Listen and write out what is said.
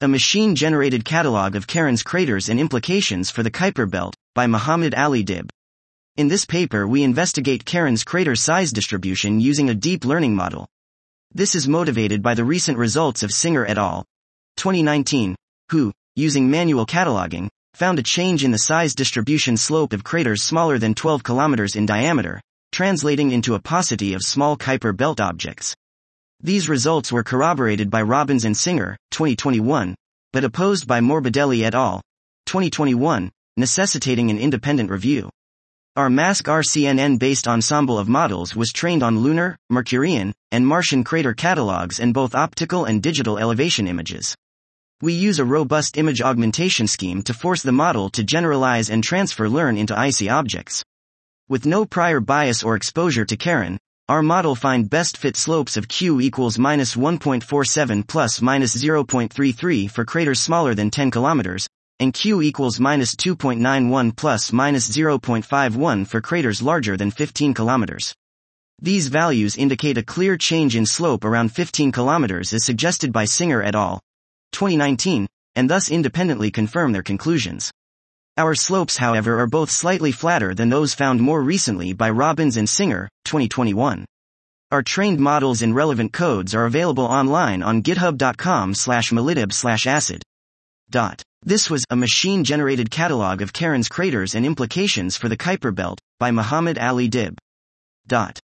A machine-generated catalog of Charon's craters and implications for the Kuiper Belt, by Muhammad Ali Dib. In this paper we investigate Charon's crater size distribution using a deep learning model. This is motivated by the recent results of Singer et al. 2019, who, using manual cataloging, found a change in the size distribution slope of craters smaller than 12 km in diameter, translating into a paucity of small Kuiper Belt objects. These results were corroborated by Robbins and Singer, 2021, but opposed by Morbidelli et al., 2021, necessitating an independent review. Our MaskR-CNN-based ensemble of models was trained on lunar, Mercurian, and Martian crater catalogs and both optical and digital elevation images. We use a robust image augmentation scheme to force the model to generalize and transfer learn into icy objects. With no prior bias or exposure to Charon, our model find best fit slopes of Q equals -1.47 plus -0.33 for craters smaller than 10 km, and Q equals -2.91 plus -0.51 for craters larger than 15 km. These values indicate a clear change in slope around 15 km as suggested by Singer et al. 2019, and thus independently confirm their conclusions. Our slopes, however, are both slightly flatter than those found more recently by Robbins and Singer, 2021. Our trained models and relevant codes are available online on github.com/malidib/acid. This was a machine-generated catalog of Charon's craters and implications for the Kuiper Belt, by Muhammad Ali Dib.